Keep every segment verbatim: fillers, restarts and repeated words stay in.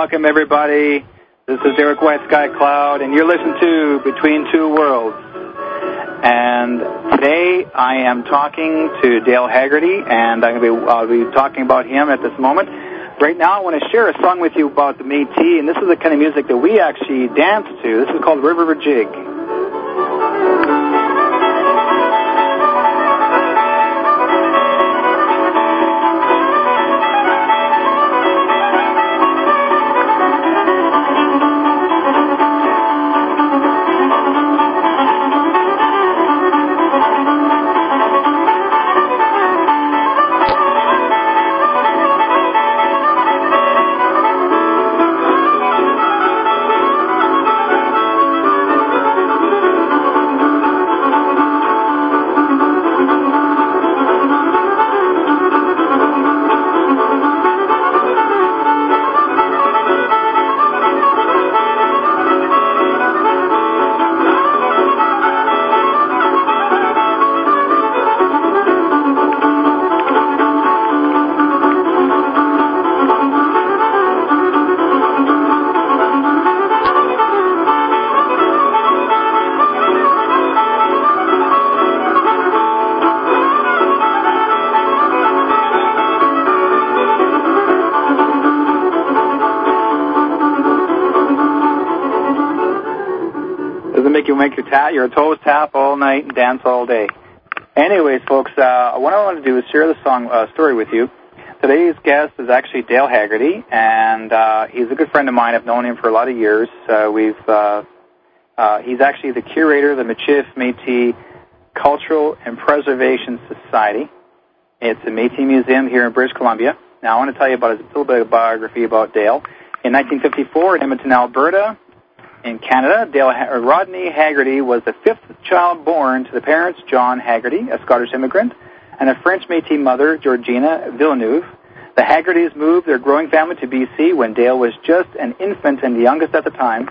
Welcome, everybody. This is Derek White, Sky Cloud, and you're listening to Between Two Worlds. And today I am talking to Dale Haggerty, and I'm going to be, I'll be talking about him at this moment. Right now I want to share a song with you about the Métis, and this is the kind of music that we actually dance to. This is called River Jig. You make your, ta- your toes tap all night and dance all day. Anyways, folks, uh, what I want to do is share the song uh, story with you. Today's guest is actually Dale Haggerty, and uh, he's a good friend of mine. I've known him for a lot of years. Uh, we've uh, uh, he's actually the curator of the Michif Métis Cultural and Preservation Society. It's a Métis museum here in British Columbia. Now, I want to tell you about a little bit of biography about Dale. In nineteen fifty-four, in Edmonton, Alberta, in Canada, Dale ha- Rodney Haggerty was the fifth child born to the parents John Haggerty, a Scottish immigrant, and a French Métis mother, Georgina Villeneuve. The Haggertys moved their growing family to B C when Dale was just an infant and the youngest at the time.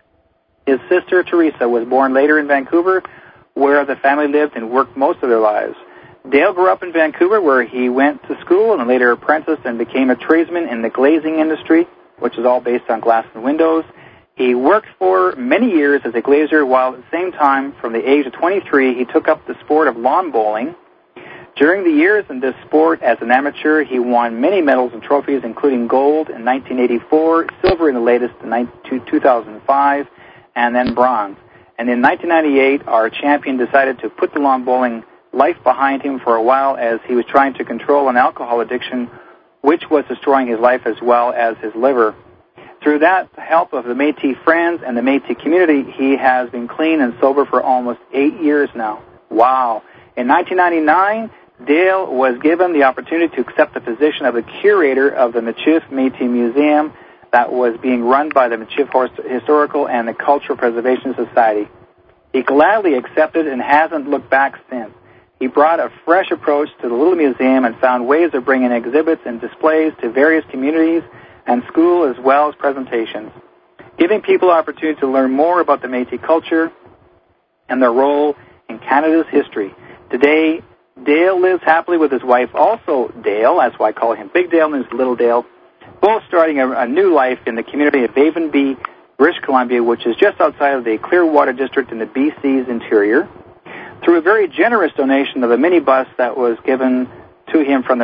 His sister, Teresa, was born later in Vancouver, where the family lived and worked most of their lives. Dale grew up in Vancouver, where he went to school and later apprenticed and became a tradesman in the glazing industry, which is all based on glass and windows. He worked for many years as a glazier, while at the same time, from the age of twenty-three, he took up the sport of lawn bowling. During the years in this sport as an amateur, he won many medals and trophies, including gold in nineteen eighty-four, silver in the latest in two thousand five, and then bronze. And in nineteen ninety-eight, our champion decided to put the lawn bowling life behind him for a while as he was trying to control an alcohol addiction, which was destroying his life as well as his liver. Through that help of the Métis friends and the Métis community, he has been clean and sober for almost eight years now. Wow. In nineteen ninety-nine, Dale was given the opportunity to accept the position of the curator of the Michif Métis Museum that was being run by the Michif Historical and the Cultural Preservation Society. He gladly accepted and hasn't looked back since. He brought a fresh approach to the little museum and found ways of bringing exhibits and displays to various communities and school as well as presentations, giving people opportunity to learn more about the Métis culture and their role in Canada's history. Today, Dale lives happily with his wife, also Dale, that's why I call him Big Dale and his Little Dale, both starting a, a new life in the community of Avonby, British Columbia, which is just outside of the Clearwater district in the B C's interior. Through a very generous donation of a minibus that was given to him from the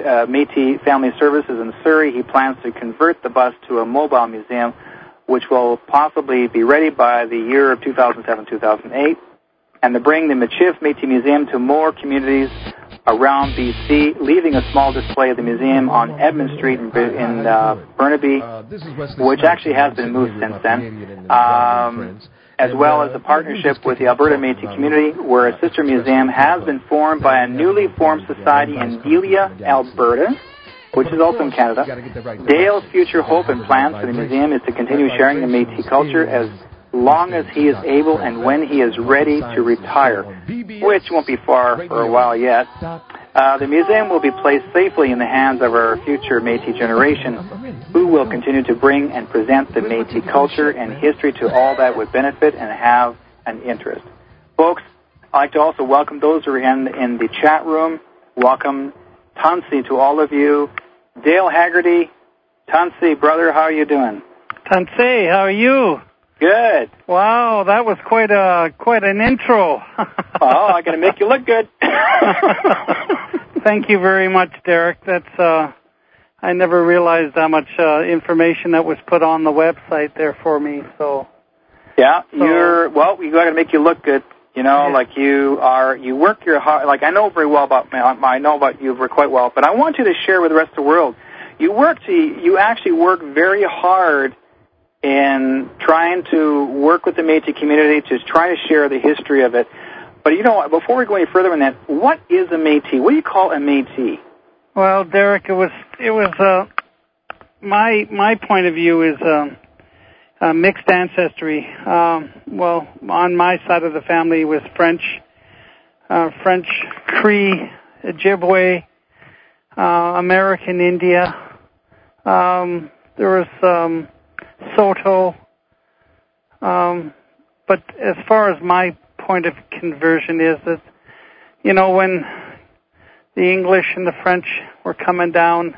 Métis Family Services in Surrey, he plans to convert the bus to a mobile museum, which will possibly be ready by the year of two thousand seven to two thousand eight, and to bring the Michif Métis Museum to more communities around B C, leaving a small display of the museum on Edmund Street in, in uh, Burnaby, which actually has been moved since then, um, as well as a partnership with the Alberta Métis community, where a sister museum has been formed by a newly formed society in Delia, Alberta, which is also in Canada. Dale's future hope and plans for the museum is to continue sharing the Métis culture as long as he is able and when he is ready to retire, which won't be far for a while yet. Uh, the museum will be placed safely in the hands of our future Métis generation, who will continue to bring and present the Métis culture and history to all that would benefit and have an interest. Folks, I'd like to also welcome those who are in, in the chat room. Welcome, Tansi, to all of you. Dale Haggerty, Tansi, brother, how are you doing? Sensei, how are you? Good. Wow, that was quite a quite an intro. Oh, I got to make you look good. Thank you very much, Derek. That's uh, I never realized how much uh, information that was put on the website there for me. So. Yeah, so, you're well. We got to make you look good. You know, yeah. like you are. You work your hard. Like I know very well about. I know about you quite well, but I want you to share with the rest of the world. You work. To, you actually work very hard in trying to work with the Métis community to try to share the history of it. But you know, before we go any further on that, what is a Métis? What do you call a Métis? Well, Derek, it was it was uh, my my point of view is uh, uh, mixed ancestry. Um, well, on my side of the family was French, uh, French, Cree, Ojibwe, uh, American India. Um, there was um, Soto. Um, but as far as my point of conversion is that, you know, when the English and the French were coming down,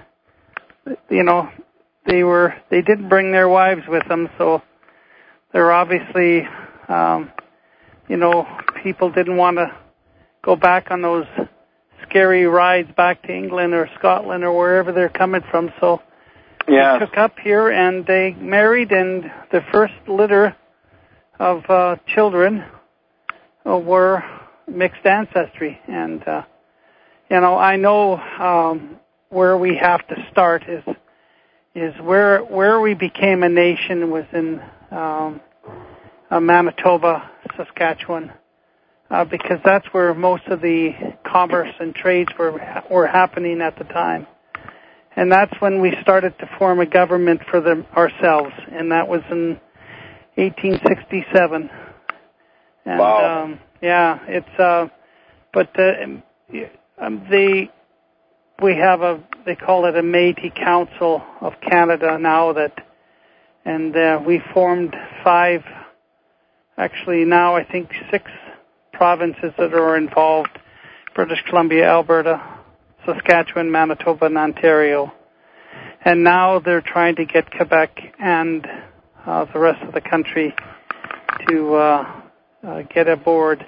you know, they were they didn't bring their wives with them, so they're obviously, um, you know, people didn't want to go back on those scary rides back to England or Scotland or wherever they're coming from. So yes. they took up here and they married, and the first litter of uh, children uh, were mixed ancestry. And uh, you know, I know um, where we have to start is is where where we became a nation was in um, uh, Manitoba, Saskatchewan, uh, because that's where most of the commerce and trades were were happening at the time. And that's when we started to form a government for them ourselves, and that was in eighteen sixty-seven. And wow. um, yeah, it's uh, but uh, um, they we have a they call it a Métis Council of Canada now that, and uh, we formed five, actually now I think six provinces that are involved: British Columbia, Alberta, Saskatchewan, Manitoba, and Ontario. And now they're trying to get Quebec and uh, the rest of the country to uh, uh, get aboard.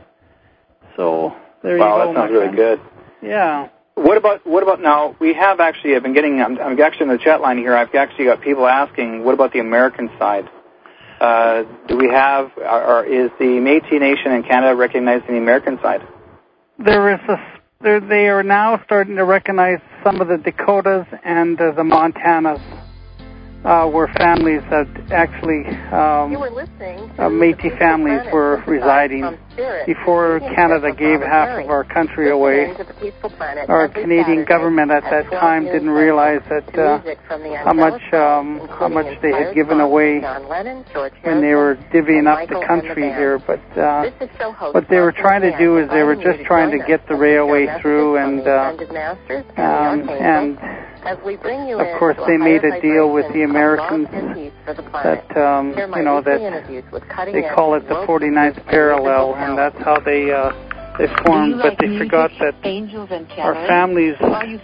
So there wow, you go. Wow, that sounds my really friend. good. Yeah. What about what about now? We have actually. I've been getting. I'm, I'm actually in the chat line here. I've actually got people asking, what about the American side? Uh, do we have, or, or is the Métis Nation in Canada recognizing the American side? There is a. There, they are now starting to recognize some of the Dakotas and uh, the Montanas uh, were families that actually um, uh, Métis families were residing before Canada gave half of our country away. Our Canadian government at that time didn't realize that uh, how much um, how much they had given away when they were divvying up the country here. But uh, what they were trying to do is they were just trying to get the railway through, and uh, um, and of course they made a deal with the Americans that um, you know that they call it the forty-ninth parallel, and that's how they uh, they formed. But they forgot that our families,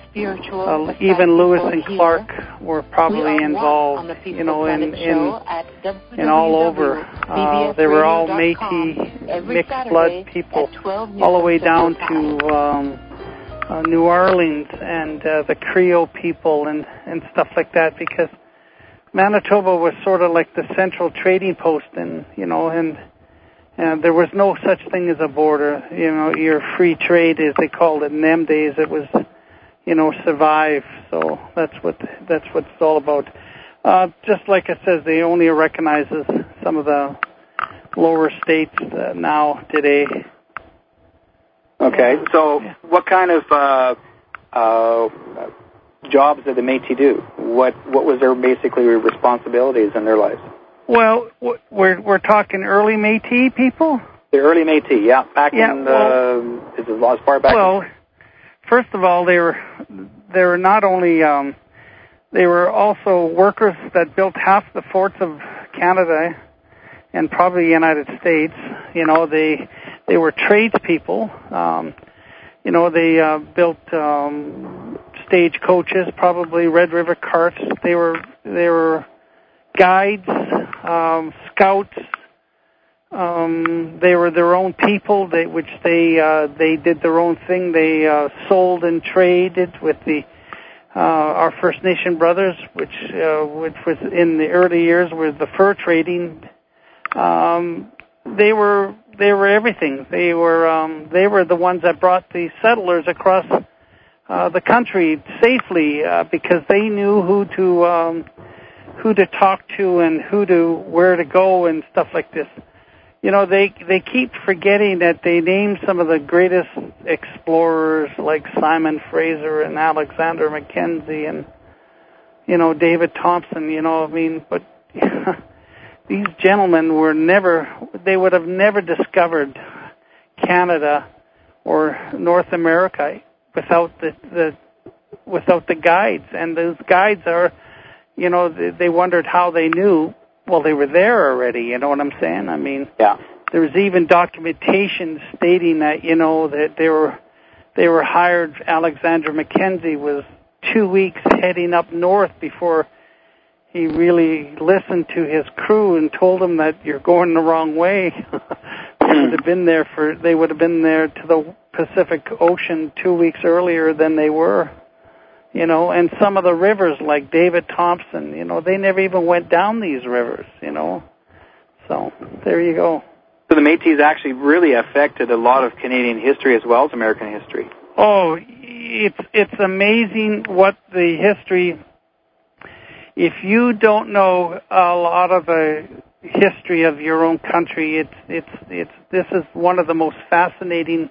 uh, even Lewis and Clark, were probably involved. You know, in in in all over. Uh, they were all Métis mixed blood people, all the way down to Um, Uh, New Orleans and uh, the Creole people and, and stuff like that, because Manitoba was sort of like the central trading post, and you know, and and there was no such thing as a border. You know, your free trade, as they called it in them days, it was, you know, survive. So that's what that's what it's all about. Uh, just like it says, they only recognizes some of the lower states uh, now today. Okay, yeah. so yeah. what kind of uh, uh, jobs did the Métis do? What what was their basically responsibilities in their lives? Well, we're we're talking early Métis people. The early Métis, yeah, back yeah, in well, uh, is it as far back? Well, first of all, they were they were not only um, they were also workers that built half the forts of Canada and probably the United States. You know, they they were tradespeople. Um, you know, they uh, built um, stage coaches, probably Red River carts. They were they were guides, um, scouts. Um, they were their own people, they, which they uh, they did their own thing. They uh, sold and traded with the uh, our First Nation brothers, which uh, which was in the early years was the fur trading. Um, they were they were everything. They were um, they were the ones that brought the settlers across uh, the country safely uh, because they knew who to um, who to talk to and who to where to go and stuff like this. You know, they they keep forgetting that they named some of the greatest explorers like Simon Fraser and Alexander Mackenzie and, you know, David Thompson, you know, I mean, but these gentlemen were never, they would have never discovered Canada or North America without the, the without the guides. And those guides are, you know, they, they wondered how they knew. Well, they were there already, you know what I'm saying? I mean, yeah. There was even documentation stating that, you know, that they were they were hired. Alexander Mackenzie was two weeks heading up north before he really listened to his crew and told them that you're going the wrong way. they would have been there for they would have been there to the Pacific Ocean two weeks earlier than they were. You know, and some of the rivers like David Thompson, you know, they never even went down these rivers, you know. So there you go. So the Métis actually really affected a lot of Canadian history as well as American history. Oh, it's it's amazing what the history. If you don't know a lot of the history of your own country, it's it's it's this is one of the most fascinating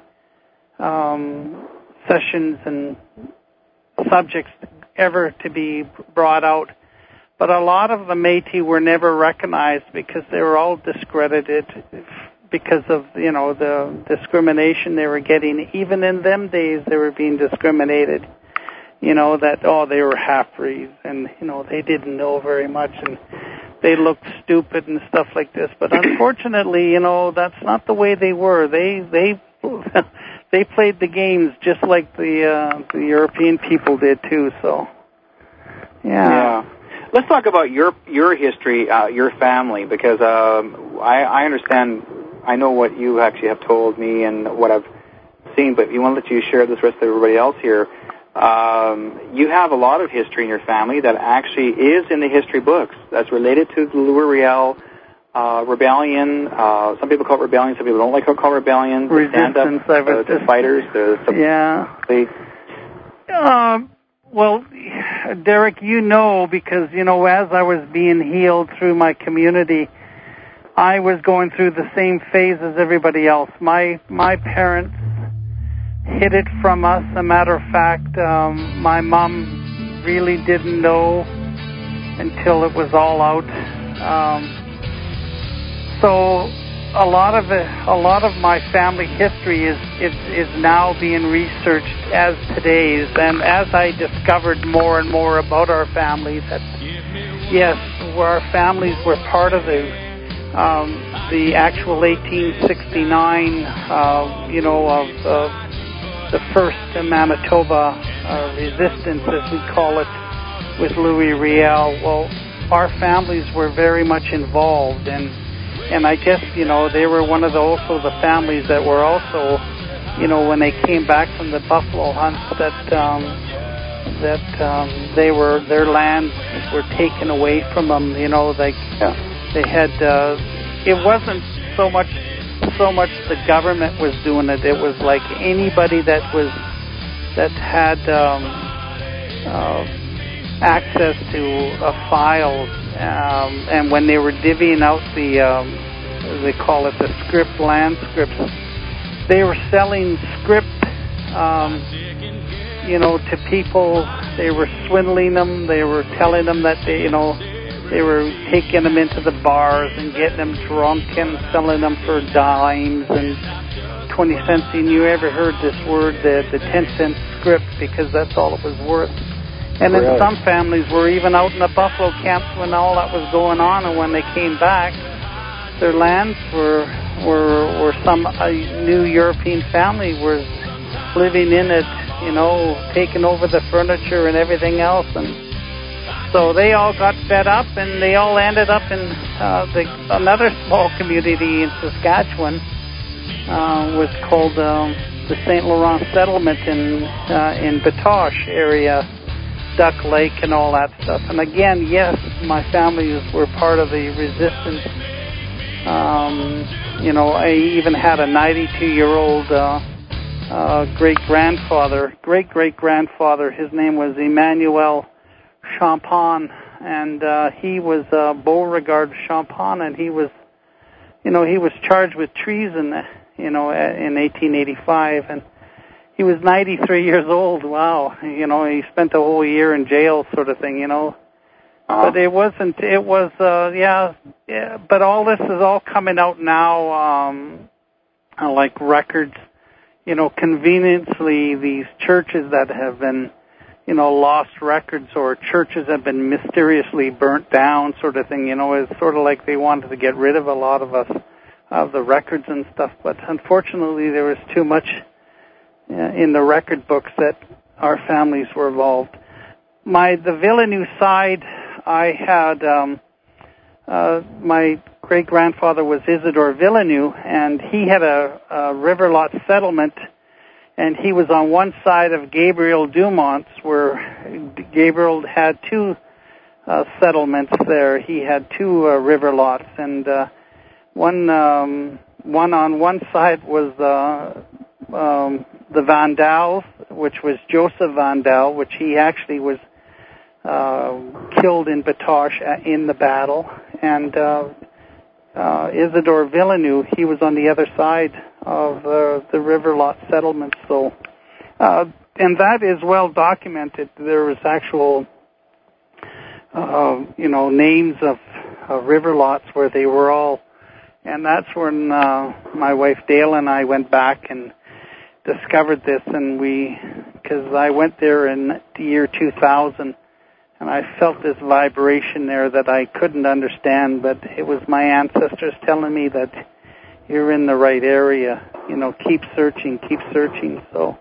um, sessions and subjects ever to be brought out. But a lot of the Métis were never recognized because they were all discredited because of, you know, the discrimination they were getting. Even in them days, they were being discriminated. You know, that, oh, they were half-breeds and, you know, they didn't know very much and they looked stupid and stuff like this. But unfortunately, you know, that's not the way they were. They, they, they played the games just like the, uh, the European people did too, so, yeah. Yeah. Let's talk about your your history, uh, your family, because um, I, I understand, I know what you actually have told me and what I've seen, but you want to let you share this with everybody else here. Um, you have a lot of history in your family that actually is in the history books that's related to the Louis-Riel uh, rebellion. Uh, some people call it rebellion, some people don't like to call it rebellion. The stand-up, the, the fighters, the... the yeah. The, um... Well, Derek, you know, because, you know, as I was being healed through my community, I was going through the same phase as everybody else. My my parents hid it from us. As a matter of fact, um, my mom really didn't know until it was all out. Um, so a lot of it, a lot of my family history is, is is now being researched as today's, and as I discovered more and more about our families, that yes, our families were part of the um, the actual eighteen sixty-nine, uh, you know, of uh, the first Manitoba uh, resistance, as we call it, with Louis-Riel. Well, our families were very much involved, and. And I guess, you know, they were one of the, also the families that were also, you know, when they came back from the buffalo hunts, that um, that um, they were their lands were taken away from them. You know, like yeah. they had. Uh, it wasn't so much so much the government was doing it. It was like anybody that was that had um, uh, access to a file. Um, and when they were divvying out the, um, they call it the script, land scripts, they were selling script, um, you know, to people. They were swindling them. They were telling them that they, you know, they were taking them into the bars and getting them drunk and selling them for dimes and twenty cents. And you ever heard this word, the, the ten cent script, because that's all it was worth. And then really? Some families were even out in the buffalo camps when all that was going on, and when they came back, their lands were were were some a new European family was living in it, you know, taking over the furniture and everything else, and so they all got fed up, and they all ended up in uh, the, another small community in Saskatchewan, uh, was called um, the Saint Laurent Settlement in uh, in Batoche area, Duck Lake, and all that stuff. And again, yes, my families were part of the resistance. Um, you know, I even had a ninety-two-year-old uh, uh, great-grandfather, great-great-grandfather. His name was Emmanuel Champagne, and uh, he was uh, Beauregard Champagne, and he was, you know, he was charged with treason, you know, in eighteen eighty-five, and he was ninety-three years old. Wow, you know, he spent a whole year in jail, sort of thing, you know. Uh-huh. But it wasn't. It was, uh, yeah, yeah. But all this is all coming out now, um, like records. You know, conveniently, these churches that have been, you know, lost records, or churches have been mysteriously burnt down, sort of thing. You know, it's sort of like they wanted to get rid of a lot of us, of the records and stuff. But unfortunately, there was too much uh, in the record books that our families were involved. My the Villeneuve side, I had um, uh, my great grandfather was Isidore Villeneuve, and he had a, a river lot settlement. And he was on one side of Gabriel Dumont's, where Gabriel had two uh, settlements there. He had two uh, river lots, and uh, one um, one on one side was uh, um, the Vandals, which was Joseph Vandal, which he actually was uh, killed in Batoche in the battle, and uh, uh, Isidore Villeneuve, he was on the other side of uh, the river lot settlement. So, uh, and that is well documented. There was actual, uh, you know, names of uh, river lots where they were all, and that's when uh, my wife Dale and I went back and discovered this, and we, because I went there in the year two thousand, and I felt this vibration there that I couldn't understand, but it was my ancestors telling me that you're in the right area, you know, keep searching, keep searching. So,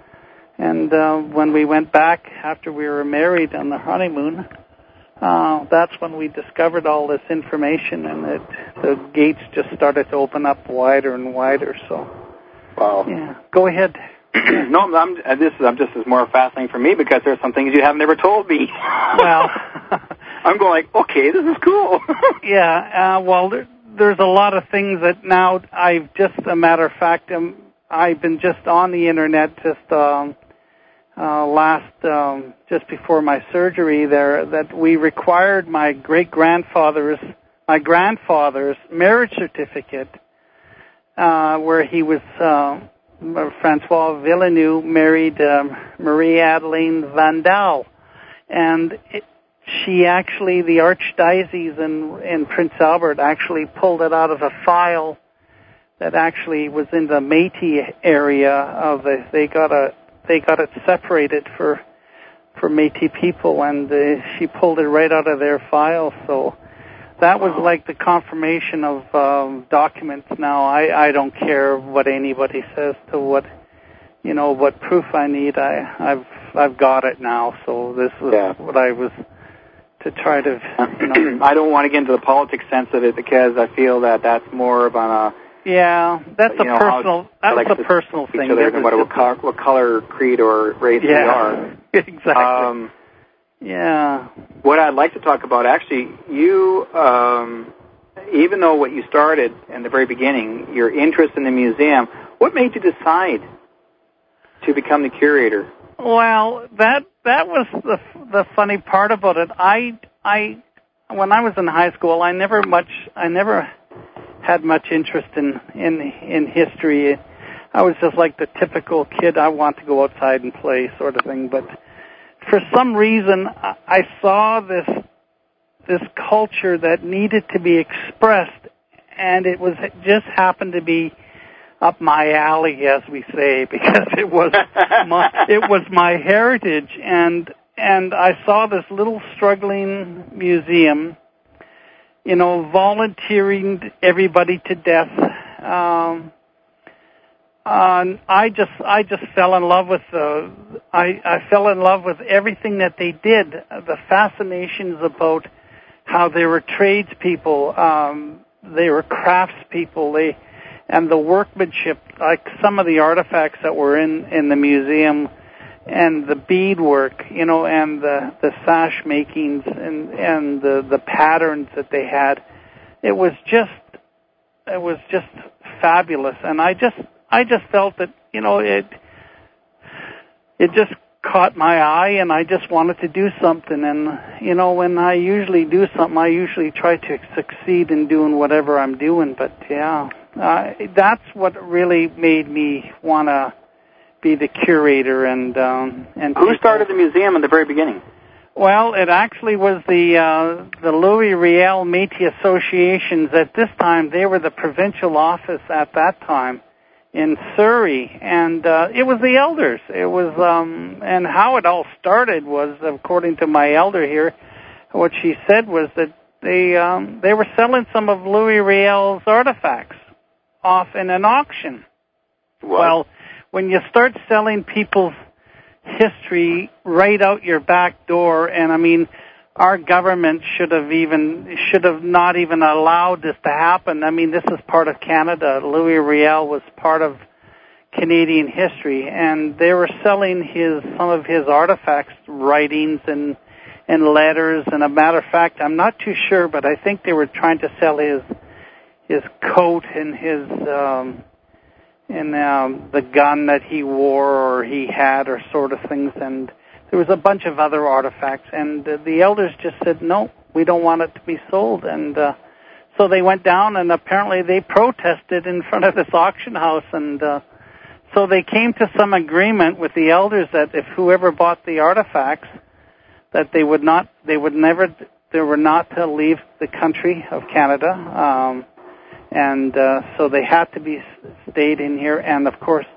and uh, when we went back after we were married on the honeymoon, uh, that's when we discovered all this information, and it, the gates just started to open up wider and wider. So, wow. Yeah, go ahead. No, I'm, this is I'm just as more fascinating for me because there's some things you have never told me. Well, I'm going like, okay, this is cool. Yeah, uh, well, there, there's a lot of things that now I've just, a matter of fact, um, I've been just on the internet just um, uh, last, um, just before my surgery there, that we required my great-grandfather's, my grandfather's marriage certificate, uh, where he was, uh, Francois Villeneuve married um, Marie Adeline Vandal, and it, she actually, the Archdiocese in, in Prince Albert actually pulled it out of a file that actually was in the Métis area of the, they got a, they got it separated for, for Métis people, and uh, she pulled it right out of their file. So that was like the confirmation of um, documents. Now I, I don't care what anybody says to what, you know, what proof I need. I, I've, I've got it now. So this was yeah. what I was to try to, you know. I don't want to get into the politics sense of it because I feel that that's more of on a. Yeah, that's a know, personal. That's like a personal thing. Other, no matter what color, what color, creed, or race yeah, we are. Exactly. Um, yeah. What I'd like to talk about, actually, you, um, even though what you started in the very beginning, your interest in the museum, what made you decide to become the curator? Well, that that was the the funny part about it. I I when I was in high school, I never much I never had much interest in in in history. I was just like the typical kid. I want to go outside and play, sort of thing. But for some reason, I saw this this culture that needed to be expressed, and it was it just happened to be up my alley, as we say, because it was my it was my heritage, and and I saw this little struggling museum, you know, volunteering everybody to death, um, Uh, I just I just fell in love with the I, I fell in love with everything that they did. The fascinations about how they were tradespeople, um, they were craftspeople, they and the workmanship, like some of the artifacts that were in, in the museum, and the beadwork, you know, and the, the sash makings and and the, the patterns that they had. It was just it was just fabulous, and I just I just felt that, you know, it it just caught my eye, and I just wanted to do something. And, you know, when I usually do something, I usually try to succeed in doing whatever I'm doing. But, yeah, uh, that's what really made me want to be the curator. And um, and who started the museum in the very beginning? Well, it actually was the uh, the Louis Riel Métis Associations. At this time, they were the provincial office at that time in Surrey, and uh, it was the elders. It was, um, and how it all started was, according to my elder here, what she said was that they um, they were selling some of Louis Riel's artifacts off in an auction. What? Well, when you start selling people's history right out your back door, and I mean, our government should have even should have not even allowed this to happen. I mean, this is part of Canada. Louis Riel was part of Canadian history, and they were selling his some of his artifacts, writings and and letters. And a matter of fact, I'm not too sure, but I think they were trying to sell his his coat and his um, and um, the gun that he wore or he had, or sort of things. And there was a bunch of other artifacts, and uh, the elders just said, no, we don't want it to be sold. And uh, so they went down, and apparently they protested in front of this auction house, and uh, so they came to some agreement with the elders that if whoever bought the artifacts, that they would not, they would never, they were not to leave the country of Canada, um, and uh, so they had to be stayed in here. And of course,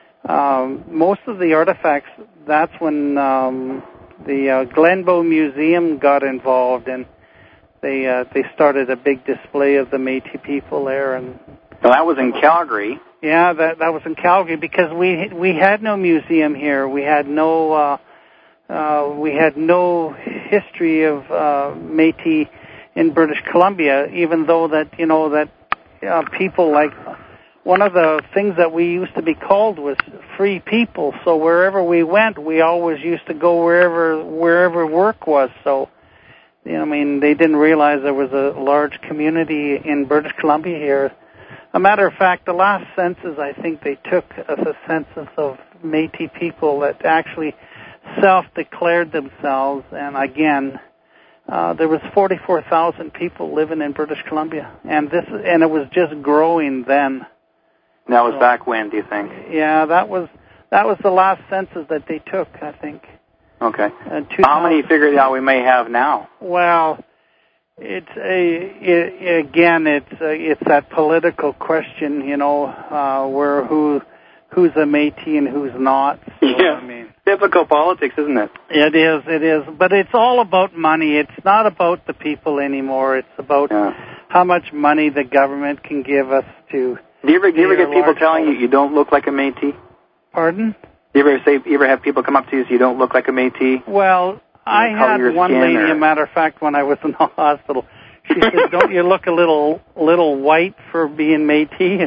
Um, most of the artifacts, that's when um, the uh, Glenbow Museum got involved, and they uh, they started a big display of the Métis people there. And well, that was in Calgary. Yeah, that that was in Calgary, because we we had no museum here. We had no uh, uh, we had no history of uh, Métis in British Columbia, even though that you know that uh, people like. One of the things that we used to be called was free people. So wherever we went, we always used to go wherever wherever work was. So, you know, I mean, they didn't realize there was a large community in British Columbia here. A matter of fact, the last census I think they took as a census of Métis people that actually self-declared themselves. And again, uh, there was forty-four thousand people living in British Columbia, and this and it was just growing then. That was back when, do you think? Yeah, that was that was the last census that they took, I think. Okay. Uh, How many figured out we may have now? Well, it's a it, again, it's a, it's that political question, you know, uh, where who who's a Métis and who's not. So, yeah, I mean, typical politics, isn't it? It is, it is, but it's all about money. It's not about the people anymore. It's about yeah. how much money the government can give us to. Do you ever, do you ever get people telling you you don't look like a Métis? Pardon? Do you ever say, you ever have people come up to you and say you don't look like a Métis? Well, I had one lady, or... a matter of fact, when I was in the hospital, she said, "Don't you look a little, little white for being Métis?"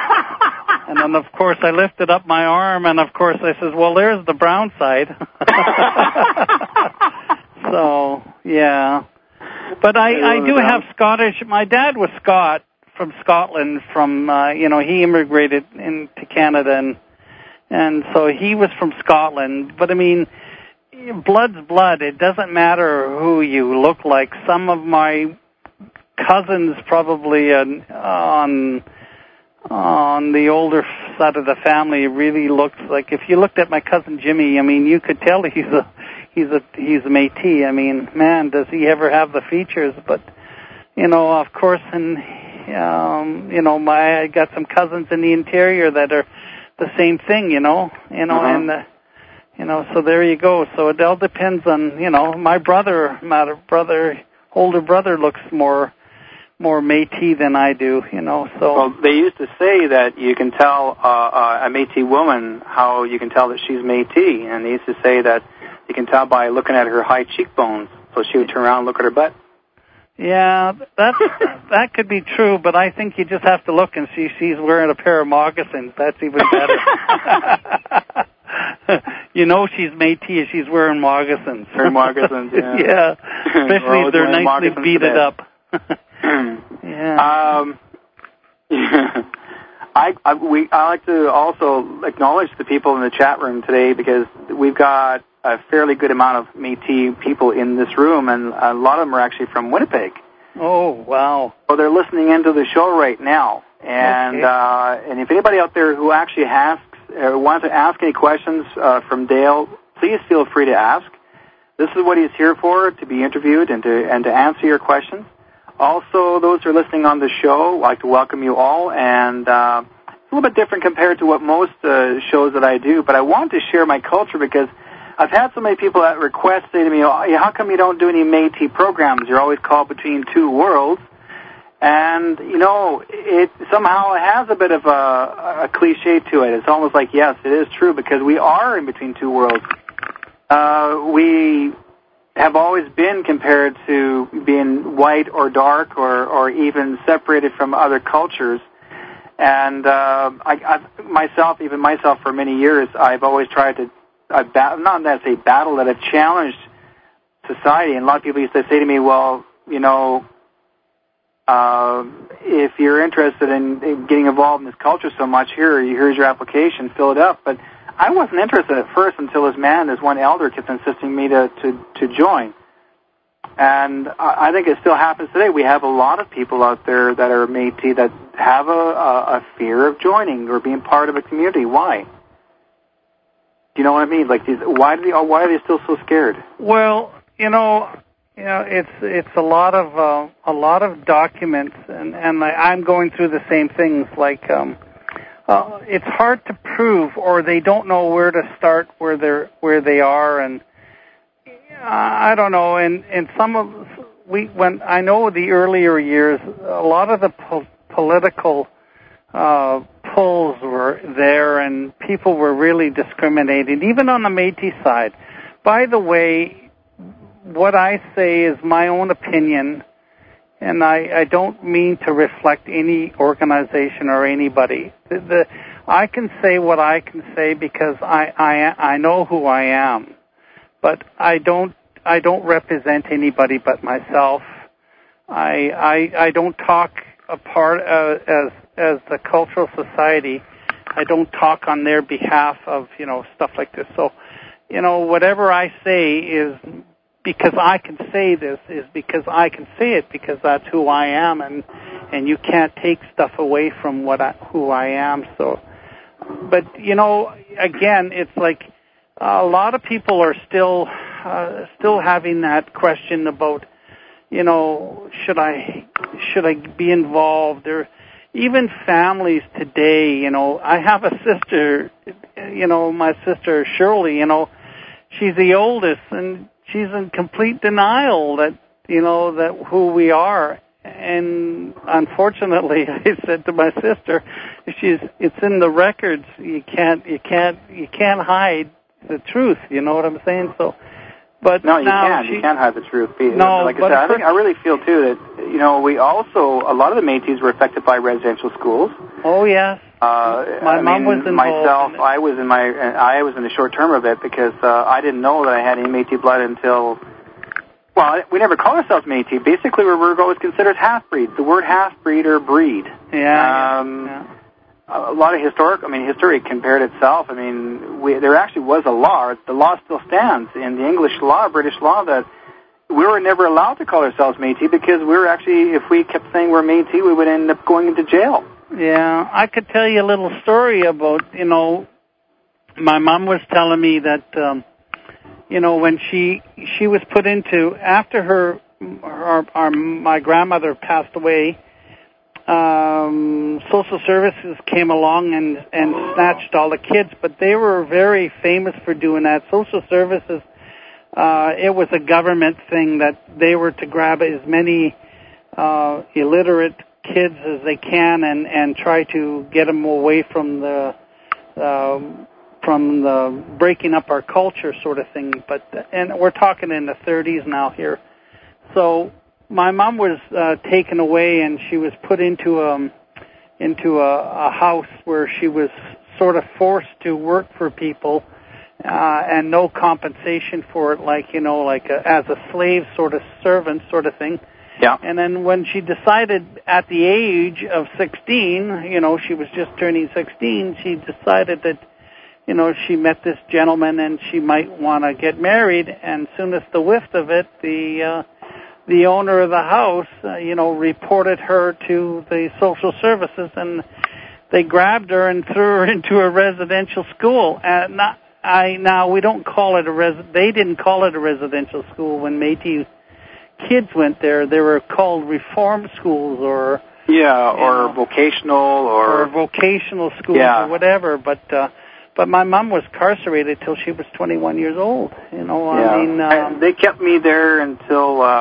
And then, of course, I lifted up my arm, and of course, I says, "Well, there's the brown side." So, yeah. But I, I do have Scottish. My dad was Scot. From Scotland, from uh, you know, he immigrated into Canada, and and so he was from Scotland. But I mean, blood's blood. It doesn't matter who you look like. Some of my cousins, probably uh, on on the older side of the family, really looked like. If you looked at my cousin Jimmy, I mean, you could tell he's a he's a he's a Métis. I mean, man, does he ever have the features? But you know, of course, and. Um, you know, my I got some cousins in the interior that are the same thing, you know, you know, uh-huh. and uh, you know, so there you go. So it all depends on, you know, my brother, my brother, older brother looks more, more Métis than I do, you know. So well, they used to say that you can tell uh, uh, a Métis woman how you can tell that she's Métis, and they used to say that you can tell by looking at her high cheekbones. So she would turn around and look at her butt. Yeah, that that could be true, but I think you just have to look and see she's wearing a pair of moccasins. That's even better. You know she's Métis if she's wearing moccasins. Wearing moccasins, yeah. Yeah, especially if they're nicely beaded up. Yeah. Um, yeah. I, I, we, I like to also acknowledge the people in the chat room today because we've got a fairly good amount of Métis people in this room, and a lot of them are actually from Winnipeg. Oh, wow. So they're listening into the show right now. And okay. uh, and if anybody out there who actually asks, uh, wants to ask any questions uh, from Dale, please feel free to ask. This is what he's here for, to be interviewed and to and to answer your questions. Also, those who are listening on the show, I'd like to welcome you all, and uh, it's a little bit different compared to what most uh, shows that I do, but I want to share my culture because I've had so many people that request say to me, oh, how come you don't do any Métis programs? You're always called Between Two Worlds. And, you know, it somehow has a bit of a, a cliche to it. It's almost like, yes, it is true, because we are in between two worlds. Uh, we have always been compared to being white or dark or, or even separated from other cultures. And uh, I, I've, myself, even myself, for many years, I've always tried to, I've bat- not necessarily battle that, I've challenged society. And a lot of people used to say to me, well, you know, uh, if you're interested in, in getting involved in this culture so much, here, here's your application, fill it up. But I wasn't interested at first until this man, this one elder, kept insisting me to, to, to join. And I think it still happens today. We have a lot of people out there that are Métis that have a, a, a fear of joining or being part of a community. Why? Do you know what I mean? Like, these, why do they? Why are they still so scared? Well, you know, you know, it's it's a lot of uh, a lot of documents, and and I'm going through the same things. Like, um, uh, it's hard to prove, or they don't know where to start, where they're where they are, and I don't know, and, and some of, we, when, I know the earlier years, a lot of the po- political, uh, pulls were there and people were really discriminated, even on the Métis side. By the way, what I say is my own opinion, and I, I don't mean to reflect any organization or anybody. The, the, I can say what I can say because I, I, I know who I am. But I don't I don't represent anybody but myself. I I, I don't talk apart uh, as as the cultural society. I don't talk on their behalf of, you know, stuff like this. So, you know, whatever I say is because I can say this is because I can say it because that's who I am, and and you can't take stuff away from what I, who I am. So, but you know, again, it's like. Uh, a lot of people are still uh, still having that question about, you know, should I should I be involved? Or even families today, you know, I have a sister, you know, my sister Shirley, you know, she's the oldest, and she's in complete denial that, you know, that who we are. And unfortunately, I said to my sister, she's it's in the records. You can't you can't you can't hide the truth, you know what I'm saying? So, but no, you now can't. She, you can't hide the truth. No, like I but said, I think I really feel too that you know we also a lot of the Métis were affected by residential schools. Oh yes. Uh, my I mom mean, was involved. Myself, in I was in my I was in the short term of it because uh, I didn't know that I had any Métis blood until. Well, we never called ourselves Métis. Basically, we were always considered half-breeds. The word half-breed or breed. Yeah. Um, yeah. A lot of historic, I mean, history compared itself. I mean, we, there actually was a law. The law still stands in the English law, British law, that we were never allowed to call ourselves Métis because we were actually, if we kept saying we're Métis, we would end up going into jail. Yeah, I could tell you a little story about, you know, my mom was telling me that, um, you know, when she she was put into, after her, our, our my grandmother passed away, Um, social services came along and, and snatched all the kids, but they were very famous for doing that. Social services, uh, it was a government thing that they were to grab as many uh, illiterate kids as they can, and, and try to get them away from the uh, from the breaking up our culture sort of thing. But and we're talking in the thirties now here. So my mom was uh, taken away, and she was put into um into a, a house where she was sort of forced to work for people, uh, and no compensation for it, like, you know, like a, as a slave sort of servant sort of thing. Yeah. And then when she decided at the age of sixteen, you know, she was just turning sixteen, she decided that, you know, she met this gentleman and she might want to get married, and soon as the whiff of it, the uh, the owner of the house, uh, you know, reported her to the social services, and they grabbed her and threw her into a residential school. And not, I now we don't call it a res. They didn't call it a residential school when Métis kids went there. They were called reform schools, or yeah, or know, vocational, or, or vocational schools, yeah. or whatever. But uh, but my mom was incarcerated till she was twenty-one years old. You know, yeah. I mean, um, they kept me there until. Uh,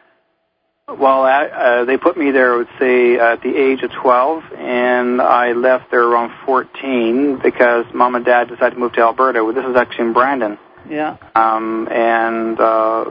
Well, uh, they put me there, I would say, at the age of twelve, and I left there around fourteen because Mom and Dad decided to move to Alberta. Well, this is actually in Brandon. Yeah. Um, and uh,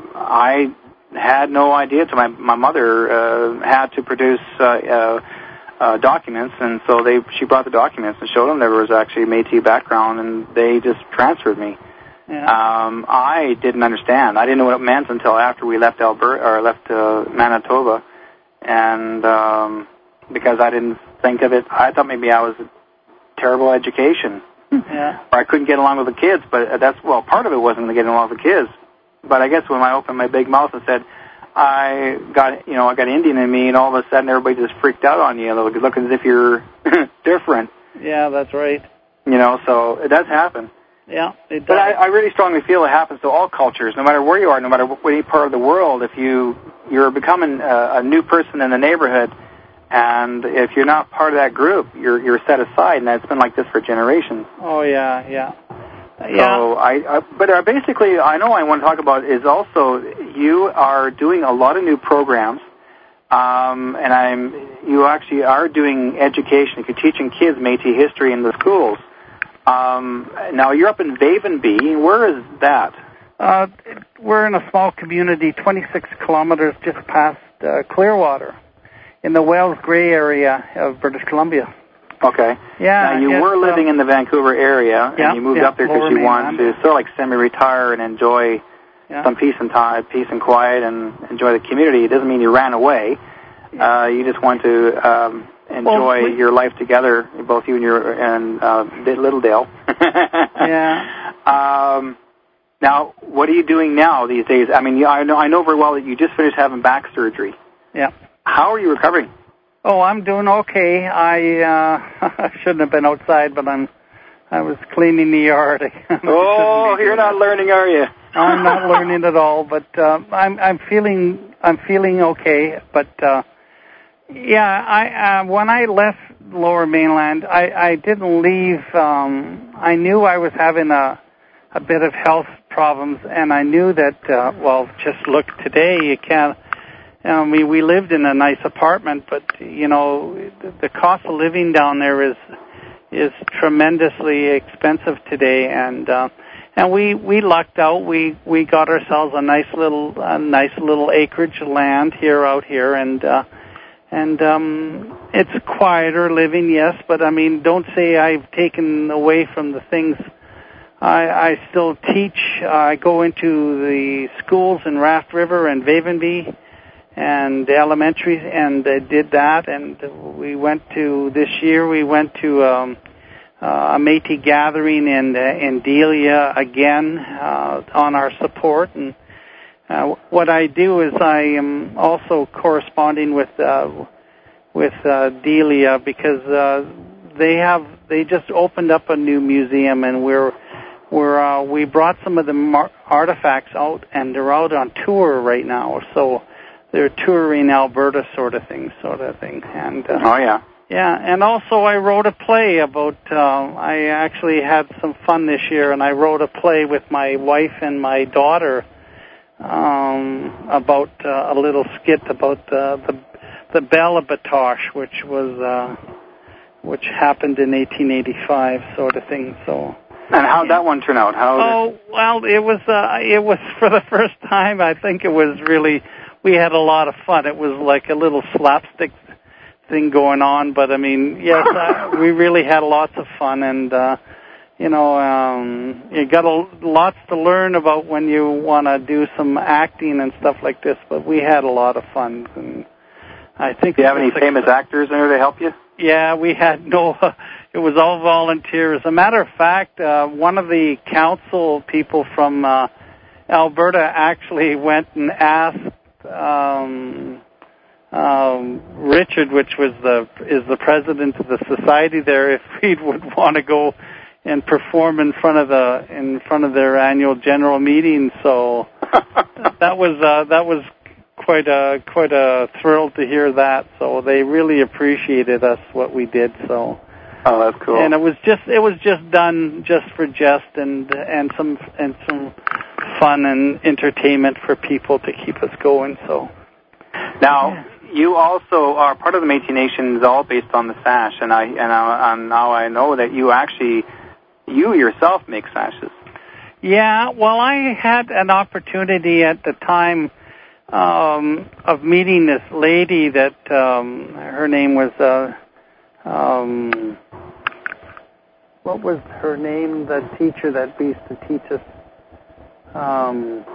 I had no idea. To my my mother uh, had to produce uh, uh, uh, documents, and so they she brought the documents and showed them there was actually a Métis background, and they just transferred me. Yeah. Um, I didn't understand. I didn't know what it meant until after we left Alberta or left uh, Manitoba, and um, because I didn't think of it, I thought maybe I was a terrible education, yeah. or I couldn't get along with the kids. But that's well, part of it wasn't getting along with the kids. But I guess when I opened my big mouth and said I got, you know, I got Indian in me, and all of a sudden everybody just freaked out on you, looking as if you're different. Yeah, that's right. You know, so it does happen. Yeah, it does. But I, I really strongly feel it happens to all cultures, no matter where you are, no matter what any part of the world. If you you're becoming a, a new person in the neighborhood, and if you're not part of that group, you're you're set aside, and it's been like this for generations. Oh yeah, yeah, yeah. So I, I but uh, basically, I know I want to talk about is also you are doing a lot of new programs, um, and I'm you actually are doing education. You're teaching kids Métis history in the schools. Um, now, you're up in Vavenby. Where is that? Uh, we're in a small community, twenty-six kilometers just past uh, Clearwater, in the Wells Grey area of British Columbia. Okay. Yeah. Now, you yes, were living uh, in the Vancouver area, yeah, and you moved yeah, up there because you wanted to sort of like semi-retire and enjoy yeah. some peace and time, peace and quiet, and enjoy the community. It doesn't mean you ran away. Yeah. Uh, you just want to... Um, enjoy well, we, your life together, both you and your and uh, Little Dale. yeah. Um, now, what are you doing now these days? I mean, I know I know very well that you just finished having back surgery. Yeah. How are you recovering? Oh, I'm doing okay. I uh, shouldn't have been outside, but I'm. I was cleaning the yard. Oh, you're not learning, are you? I'm not learning at all, but uh, I'm I'm feeling I'm feeling okay, but. Uh, Yeah, I uh, when I left Lower Mainland, I, I didn't leave. Um, I knew I was having a a bit of health problems, and I knew that. Uh, well, just look today. You can't. I mean, we lived in a nice apartment, but you know, the cost of living down there is is tremendously expensive today, and uh, and we we lucked out. We we got ourselves a nice little a nice little acreage of land here out here, and. Uh, And um, it's quieter living, yes, but I mean, don't say I've taken away from the things. I, I still teach. I go into the schools in Raft River and Vavenby and the elementaries, and I did that. And we went to, this year, we went to um, uh, a Métis gathering in, uh, in Delia again uh, on our support. And Uh, what I do is I am also corresponding with uh, with uh, Delia because uh, they have they just opened up a new museum, and we're we're uh, we brought some of the mar- artifacts out, and they're out on tour right now. So they're touring Alberta, sort of thing, sort of thing. And uh, oh yeah, yeah. And also I wrote a play about. Uh, I actually had some fun this year, and I wrote a play with my wife and my daughter. um, about uh, a little skit about uh, the the Belle of Batoche, which was uh, which happened in eighteen eighty-five, sort of thing. So. And how'd that one turn out? How? Oh well, it was uh, it was for the first time. I think it was really we had a lot of fun. It was like a little slapstick thing going on, but I mean, yes, uh, we really had lots of fun, and uh, you know, um, you got a, lots to learn about when you want to do some acting and stuff like this. But we had a lot of fun, and I think. Do you have any famous actors in there to help you? Yeah, we had no. Uh, it was all volunteers. As a matter of fact, uh, one of the council people from uh, Alberta actually went and asked um, um, Richard, which was the is the president of the society there, if he would want to go and perform in front of the in front of their annual general meeting. So that was uh, that was. Quite a quite a thrill to hear that. So they really appreciated us what we did. So, oh, that's cool. And it was just it was just done just for jest and and some and some fun and entertainment for people to keep us going. So, now yeah. You also are part of the Métis Nation, is all based on the sash, and I and, I, and now I know that you actually you yourself make sashes. Yeah. Well, I had an opportunity at the time. Um, of meeting this lady that um, her name was uh, um, what was her name? The teacher that used to teach us. Um,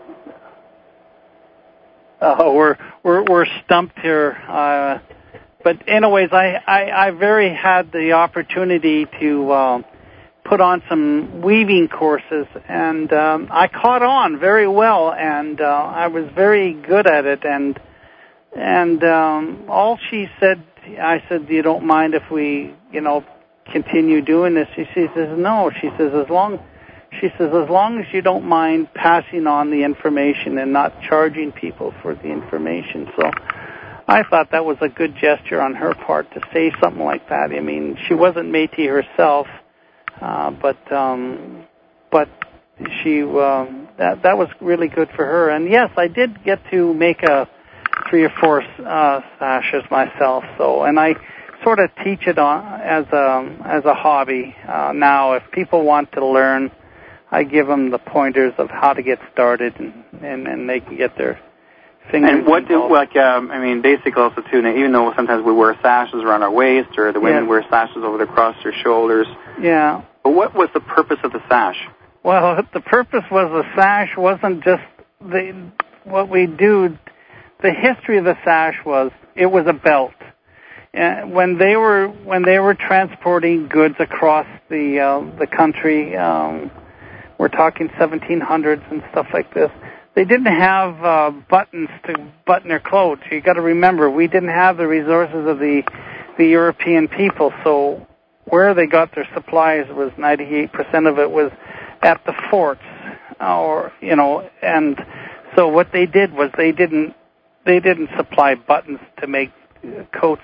oh, we're we're we're stumped here. Uh, but anyways, I, I I very had the opportunity to. Uh, put on some weaving courses, and um, I caught on very well, and uh, I was very good at it, and and um, all she said, I said, you don't mind if we, you know, continue doing this? She, she says, no. She says, as long, she says, as long as you don't mind passing on the information and not charging people for the information. So I thought that was a good gesture on her part to say something like that. I mean, she wasn't Métis herself. Uh, but um, but she um, that that was really good for her. And yes, I did get to make a three or four uh, sashes myself. So and I sort of teach it on as a as a hobby uh, now. If people want to learn, I give them the pointers of how to get started, and and, and they can get their fingers. And what do involved. like um, I mean, basically also too. Even though sometimes we wear sashes around our waist, or the women yes. wear sashes over the across their shoulders. Yeah. But what was the purpose of the sash? Well, the purpose was the sash wasn't just the what we do. The history of the sash was it was a belt. And when they were when they were transporting goods across the uh, the country, um, we're talking seventeen hundreds and stuff like this. They didn't have uh, buttons to button their clothes. You got to remember, we didn't have the resources of the the European people, so. Where they got their supplies was ninety-eight percent of it was at the forts, or you know, and so what they did was they didn't they didn't supply buttons to make coats.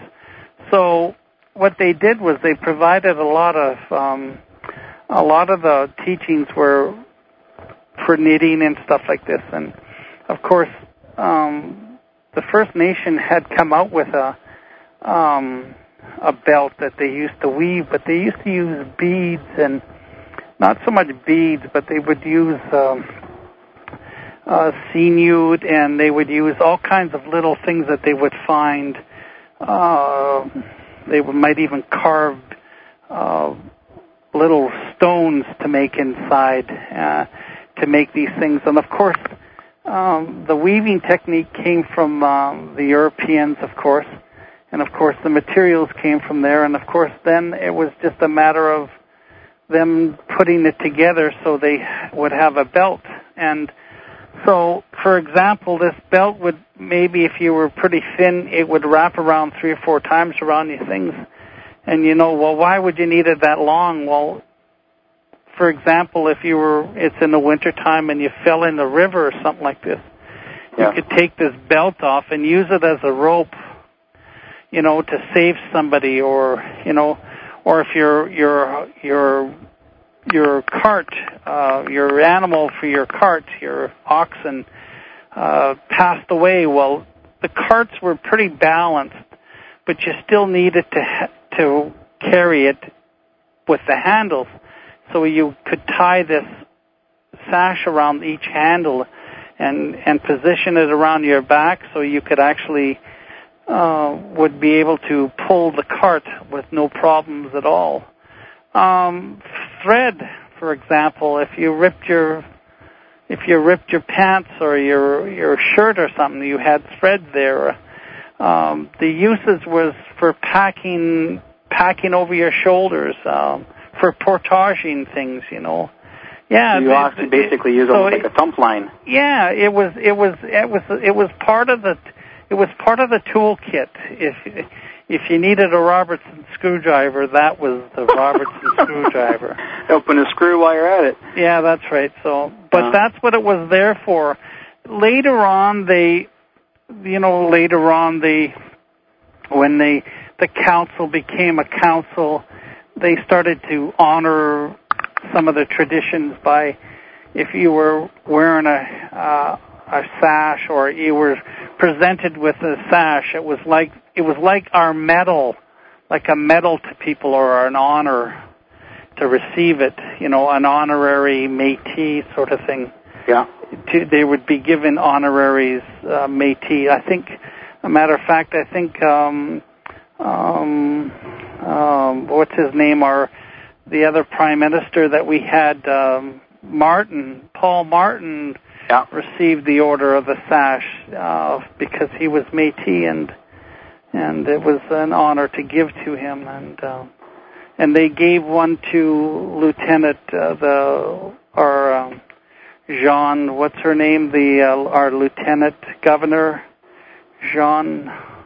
So what they did was they provided a lot of um, a lot of the teachings were for knitting and stuff like this, and of course um, the First Nation had come out with a. Um, a belt that they used to weave, but they used to use beads, and not so much beads, but they would use um, uh, sinew, and they would use all kinds of little things that they would find. Uh, they would, might even carve uh, little stones to make inside, uh, to make these things. And of course, um, the weaving technique came from uh, the Europeans, of course. And, of course, the materials came from there. And, of course, then it was just a matter of them putting it together so they would have a belt. And so, for example, this belt would maybe, if you were pretty thin, it would wrap around three or four times around your things. And, you know, well, why would you need it that long? Well, for example, if you were, it's in the wintertime and you fell in the river or something like this, yeah. you could take this belt off and use it as a rope, you know, to save somebody, or, you know, or if your your your your cart, uh, your animal for your cart, your oxen, uh, passed away. Well, the carts were pretty balanced, but you still needed to ha- to carry it with the handles. So you could tie this sash around each handle and and position it around your back so you could actually uh, would be able to pull the cart with no problems at all. Um, thread, for example, if you ripped your if you ripped your pants or your your shirt or something, you had thread there. Um, the uses was for packing packing over your shoulders, um, for portaging things, you know. Yeah, so you have to basically use so almost like a thump line. Yeah, it was it was it was it was part of the it was part of the toolkit. If if you needed a Robertson screwdriver, that was the Robertson screwdriver. Open a screw while you're at it. Yeah, that's right. So, but uh. that's what it was there for. Later on, they, you know, later on they, when they the council became a council, they started to honor some of the traditions by, if you were wearing a uh, a sash or you were presented with a sash, it was like it was like our medal, like a medal to people or an honor to receive it, you know, an honorary Métis sort of thing. Yeah. To, they would be given honoraries uh, Métis. I think, a matter of fact, I think, um, um, um, what's his name, our the other prime minister that we had, um, Martin, Paul Martin, yeah. received the Order of the Sash uh, because he was Métis, and and it was an honor to give to him. And uh, and they gave one to Lieutenant uh, the our um, Jean, what's her name, the uh, our Lieutenant Governor, Jean.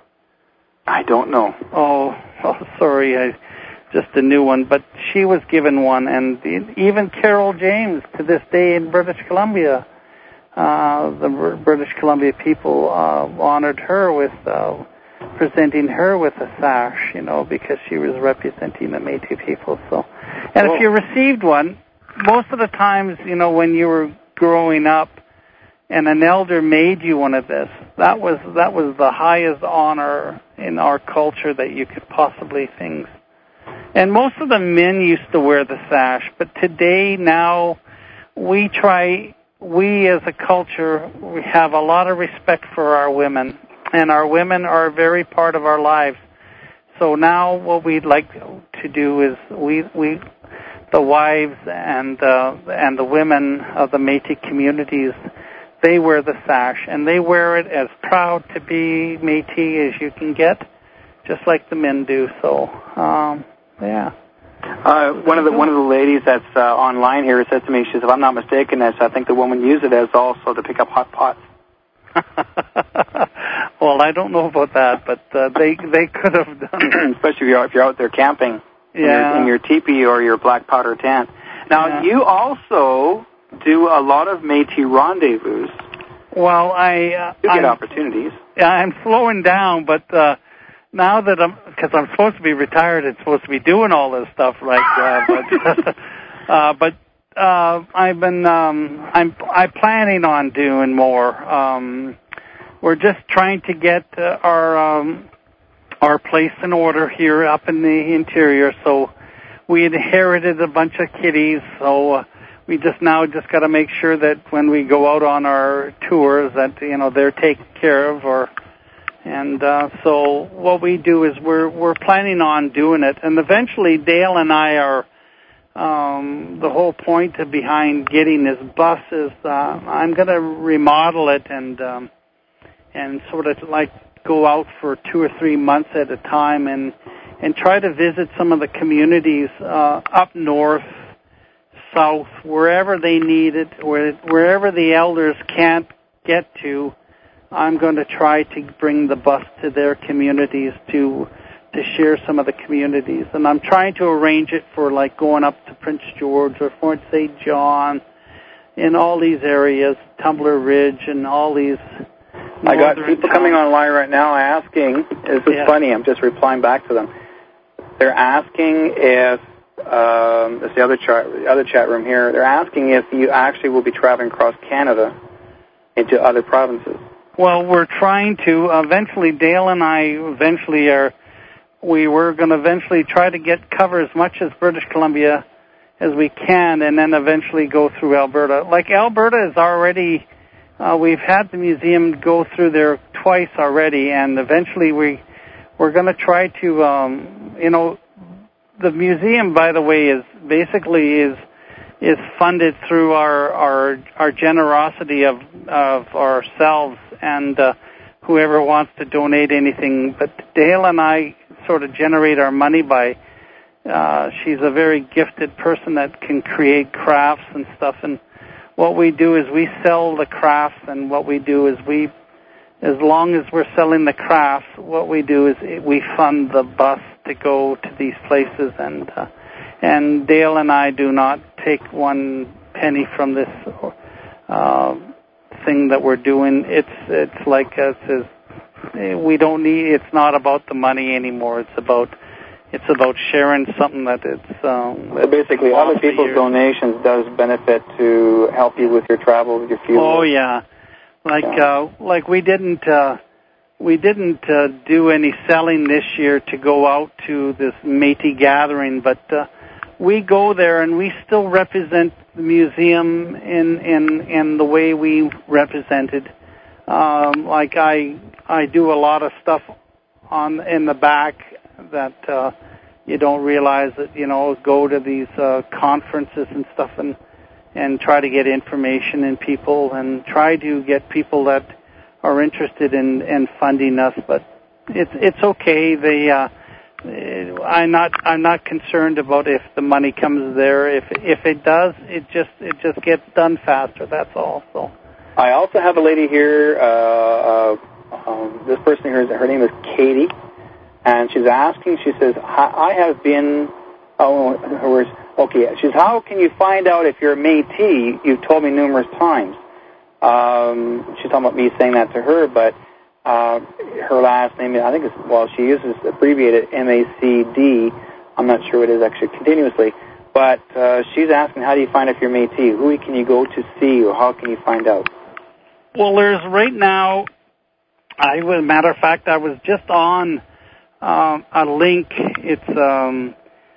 I don't know. Oh, oh sorry, I. Just a new one, but she was given one, and even Carol James, to this day in British Columbia, uh, the British Columbia people uh, honored her with uh, presenting her with a sash, you know, because she was representing the Métis people. So, and cool. If you received one, most of the times, you know, when you were growing up, and an elder made you one of this, that was that was the highest honor in our culture that you could possibly think. And most of the men used to wear the sash, but today, now, we try, we as a culture, we have a lot of respect for our women, and our women are a very part of our lives. So now what we'd like to do is, we, we the wives and, uh, and the women of the Métis communities, they wear the sash, and they wear it as proud to be Métis as you can get, just like the men do, so... Um, Yeah. Uh, one of the one of the ladies that's uh, online here said to me, she says, if I'm not mistaken, as I think the woman used it as also to pick up hot pots. Well, I don't know about that, but uh, they they could have done it. Especially if you're, if you're out there camping yeah. in, your, in your teepee or your black powder tent. Now, yeah. you also do a lot of Métis rendezvous. Well, I... Uh, you get I'm, opportunities. Yeah, I'm slowing down, but... Uh, Now that I'm, because I'm supposed to be retired and supposed to be doing all this stuff, like, uh, but, uh, but uh, I've been, um, I'm, I'm planning on doing more. Um, we're just trying to get uh, our, um, our place in order here up in the interior. So we inherited a bunch of kitties, so uh, we just now just got to make sure that when we go out on our tours, that you know they're taken care of, or. And uh, so what we do is we're we're planning on doing it, and eventually Dale and I are. Um, the whole point behind getting this bus is uh, I'm going to remodel it and um, and sort of like go out for two or three months at a time and and try to visit some of the communities uh, up north, south, wherever they need it, where wherever the elders can't get to. I'm going to try to bring the bus to their communities to to share some of the communities. And I'm trying to arrange it for, like, going up to Prince George or Fort Saint John, in all these areas, Tumbler Ridge and all these I got people towns. coming online right now asking, this is yeah. funny, I'm just replying back to them. They're asking if, um, it's the other chat, the other chat room here, they're asking if you actually will be traveling across Canada into other provinces? Well, we're trying to. Eventually, Dale and I eventually are, we were going to eventually try to get cover as much as British Columbia as we can, and then eventually go through Alberta. Like Alberta is already, uh, we've had the museum go through there twice already, and eventually we, we're going to try to, um, you know, the museum, by the way, is basically is is funded through our our, our generosity of of ourselves and uh, whoever wants to donate anything. But Dale and I sort of generate our money by. Uh, she's a very gifted person that can create crafts and stuff. And what we do is we sell the crafts, and what we do is we, as long as we're selling the crafts, what we do is we fund the bus to go to these places. And uh, and Dale and I do not take one penny from this uh, thing that we're doing. It's it's like us is we don't need. It's not about the money anymore. It's about it's about sharing something that it's. Um, so basically, other people's donations does benefit to help you with your travel, with your field. Oh yeah, like yeah. Uh, like we didn't. Uh, We didn't uh, do any selling this year to go out to this Métis gathering, but uh, we go there and we still represent the museum in in, in the way we represented. Um, like I I do a lot of stuff on in the back that uh, you don't realize that you know go to these uh, conferences and stuff and and try to get information in people and try to get people that are interested in, in funding us, but it's it's okay. They, uh, I'm not I'm not concerned about if the money comes there. If if it does, it just it just gets done faster. That's all. So. I also have a lady here. Uh, uh, um, this person here, her name is Katie, and she's asking. She says, "I have been." Oh, her words. Okay. She says, "How can you find out if you're Métis? You've told me numerous times." Um, she's talking about me saying that to her, but uh, her last name, I think, is, well, she uses abbreviated M A C D. I'm not sure what it is actually continuously, but uh, she's asking, how do you find if you're Métis? Who can you go to see, or how can you find out? Well, there's right now, I, as a matter of fact, I was just on um, a link. It's um,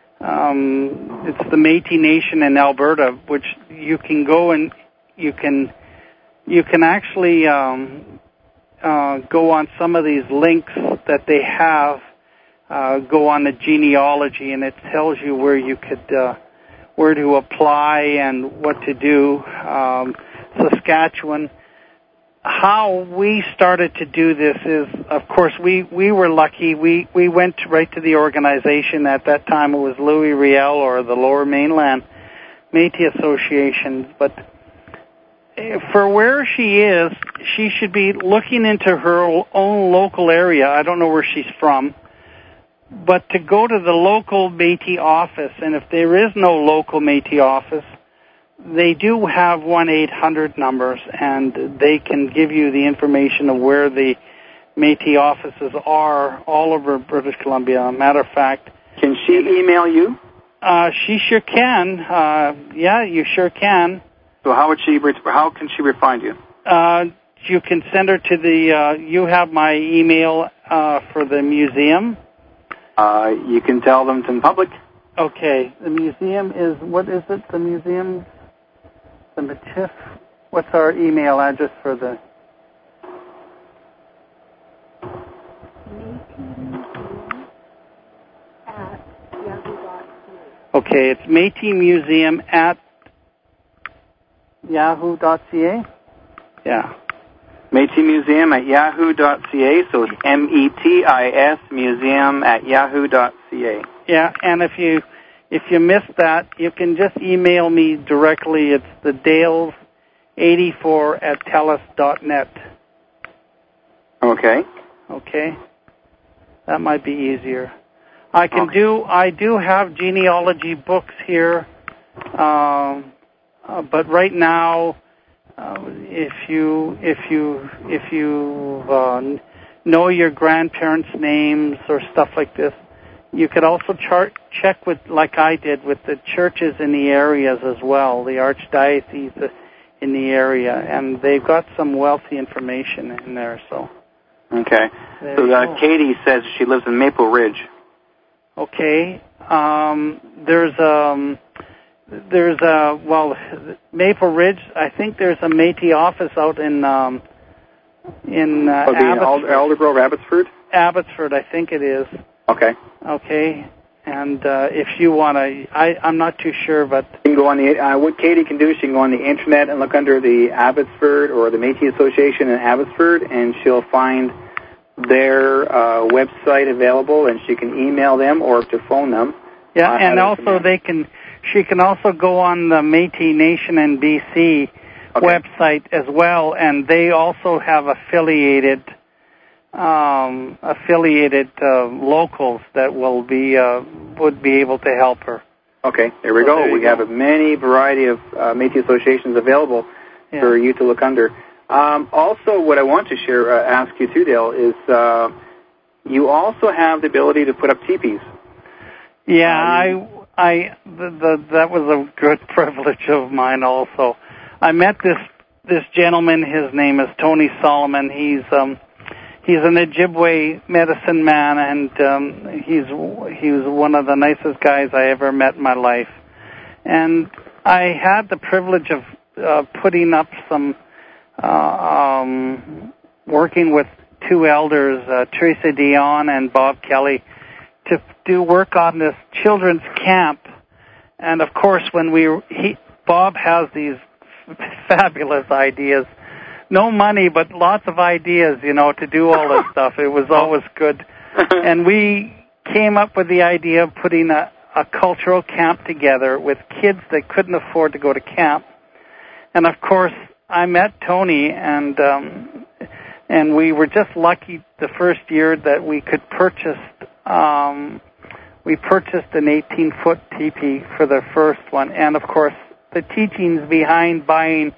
um, it's the Métis Nation in Alberta, which you can go and you can You can actually um, uh, go on some of these links that they have. Uh, go on the genealogy, and it tells you where you could, uh, where to apply and what to do. Um, Saskatchewan. How we started to do this is, of course, we, we were lucky. We we went right to the organization at that time. It was Louis Riel, or the Lower Mainland Métis Association, but. For where she is, she should be looking into her own local area. I don't know where she's from, but to go to the local Métis office, and if there is no local Métis office, they do have one eight hundred numbers, and they can give you the information of where the Métis offices are all over British Columbia. Matter of fact, can she email you? Uh, she sure can. Uh, yeah, you sure can. So how would she? How can she find you? Uh, you can send her to the. Uh, you have my email uh, for the museum. Uh, you can tell them in public. Okay, the museum is what is it? The museum, the Métis. What's our email address for the? Okay, it's Métis Museum at yahoo dot c a? Yeah. Métis Museum at yahoo dot c a, so it's M E T I S museum at yahoo dot c a. Yeah, and if you if you missed that, you can just email me directly. It's the Dales eighty-four at telus dot net. Okay. Okay. That might be easier. I can okay. do, I do have genealogy books here, um, uh, but right now, uh, if you, if you, if you uh, know your grandparents' names or stuff like this, you could also chart, check with, like I did, with the churches in the areas as well, the archdiocese in the area, and they've got some wealthy information in there. So. Okay. There so uh, Katie says she lives in Maple Ridge. Okay. Um, there's um, there's a well, Maple Ridge. I think there's a Métis office out in um, in uh, oh, Abbotsford. Alderbrough, Abbotsford. Abbotsford, I think it is. Okay. Okay. And uh, if you want to, I'm not too sure, but you can go on the. Uh, what Katie can do, she can go on the internet and look under the Abbotsford or the Métis Association in Abbotsford, and she'll find their uh, website available, and she can email them or to phone them. Yeah, uh, and also they can. She can also go on the Métis Nation in B C okay. website as well, and they also have affiliated. Um, affiliated uh, locals that will be uh, would be able to help her. Okay, there we so go. There we go. have a many variety of uh, Métis associations available yeah. for you to look under. Um, also, what I want to share, uh, ask you too, Dale, is uh, you also have the ability to put up teepees. Yeah, um, I, I, the, the, that was a good privilege of mine. Also, I met this this gentleman. His name is Tony Solomon. He's um, He's an Ojibwe medicine man, and um, he's he was one of the nicest guys I ever met in my life. And I had the privilege of uh, putting up some, uh, um, working with two elders, uh, Teresa Dion and Bob Kelly, to do work on this children's camp. And of course, when we he, Bob has these fabulous ideas. No money, but lots of ideas, you know, to do all this stuff. It was always good. And we came up with the idea of putting a, a cultural camp together with kids that couldn't afford to go to camp. And, of course, I met Tony, and um, and we were just lucky the first year that we could purchase, um, we purchased an eighteen-foot teepee for the first one. And, of course, the teachings behind buying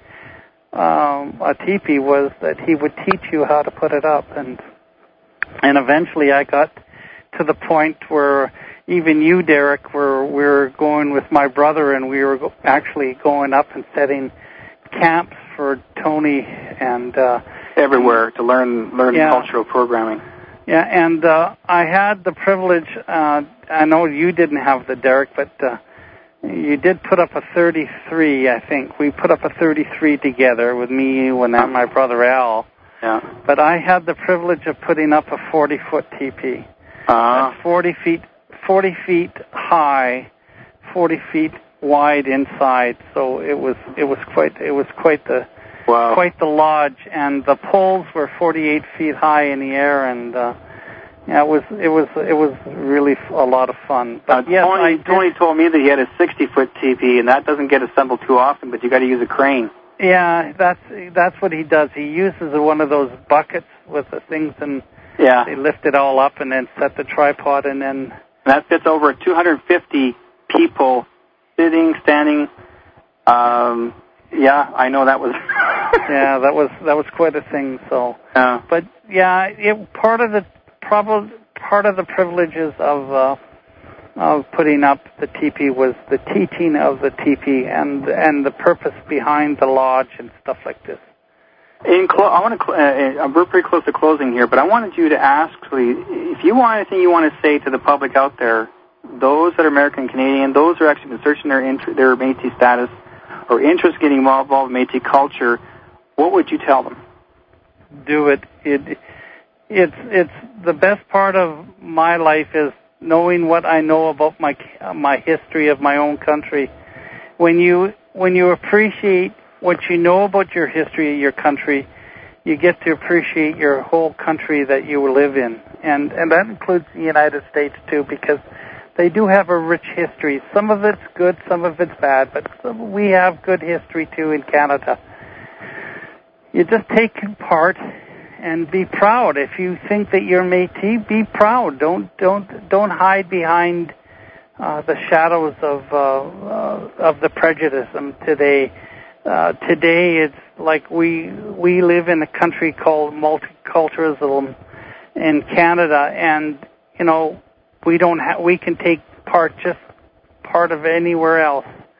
Um, a teepee was that he would teach you how to put it up, and and eventually I got to the point where even you, Derek, were we were going with my brother, and we were go- actually going up and setting camps for Tony and uh, everywhere to learn learn yeah. cultural programming. Yeah, and uh, I had the privilege. Uh, I know you didn't have the Derek, but. Uh, You did put up a thirty-three, I think. We put up a thirty-three together with me, you, and my brother Al. Yeah. But I had the privilege of putting up a forty-foot teepee. Uh-huh. That's forty feet, forty feet high, forty feet wide inside. So it was, it was quite, it was quite the, wow. quite the lodge. And the poles were forty-eight feet high in the air, and. Uh, Yeah, it was it was it was really a lot of fun. But uh, yes, Tony, I did. Tony told me that he had a sixty-foot teepee, and that doesn't get assembled too often. But you got to use a crane. Yeah, that's that's what he does. He uses one of those buckets with the things, and yeah. they lift it all up, and then set the tripod, and then and that fits over two hundred fifty people sitting, standing. Um, yeah, I know that was. yeah, that was that was quite a thing. So, yeah. but yeah, it part of the. Probably part of the privileges of uh, of putting up the teepee was the teaching of the teepee and and the purpose behind the lodge and stuff like this. In clo- I want to. Cl- uh, we're pretty close to closing here, but I wanted you to ask, if you want anything you want to say to the public out there, those that are American Canadian, those who are actually been searching their int- their Métis status or interest in getting involved in Métis culture, what would you tell them? Do it. It. It's it's the best part of my life is knowing what I know about my my history of my own country. When you when you appreciate what you know about your history of your country, you get to appreciate your whole country that you live in, and and that includes the United States too, because they do have a rich history. Some of it's good, some of it's bad, but some, we have good history too in Canada. You just take part. And be proud. If you think that you're Métis, be proud. Don't don't don't hide behind uh, the shadows of uh, uh, of the prejudice today. Uh, today, it's like we we live in a country called multiculturalism in Canada, and you know we don't ha- we can take part just part of anywhere else,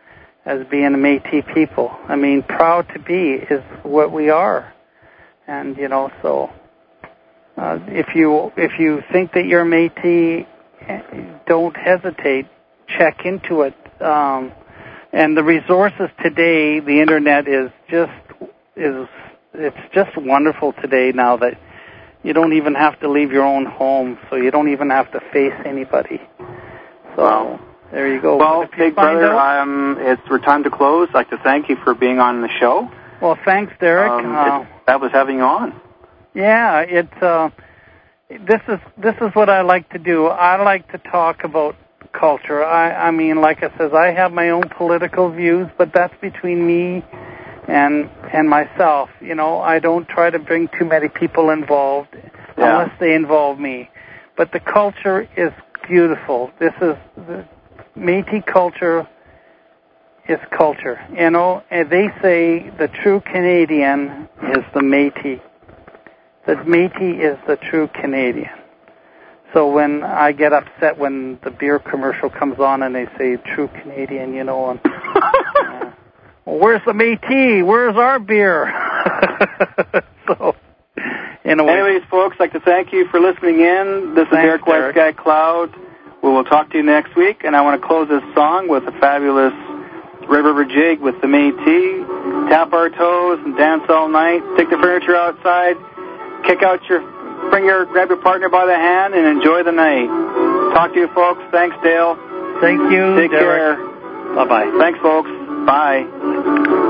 as being a Métis people. I mean, proud to be is what we are. And, you know, so uh, if you if you think that you're Métis, don't hesitate. Check into it. Um, and the resources today, the internet is just is it's just wonderful today now that you don't even have to leave your own home, so you don't even have to face anybody. So wow. There you go. Well, Big Brother, um, it's we're time to close. I'd like to thank you for being on the show. Well, thanks, Derek. Um, uh, that was having you on. Yeah, it's uh, this is this is what I like to do. I like to talk about culture. I, I mean, like I says, I have my own political views, but that's between me and and myself. You know, I don't try to bring too many people involved yeah. unless they involve me. But the culture is beautiful. This is the Métis culture is culture. You know, and they say the true Canadian is the Métis. The Métis is the true Canadian. So when I get upset when the beer commercial comes on and they say true Canadian, you know, and, uh, well, where's the Métis? Where's our beer? So, anyway. Anyways, folks, I'd like to thank you for listening in. This is Thanks, Derek White Sky Cloud. We will talk to you next week, and I want to close this song with a fabulous Red River Jig with the Métis. Tap our toes and dance all night. Take the furniture outside. Kick out your, bring your, grab your partner by the hand and enjoy the night. Talk to you, folks. Thanks, Dale. Thank you, Take Derek. care. Bye-bye. Thanks, folks. Bye.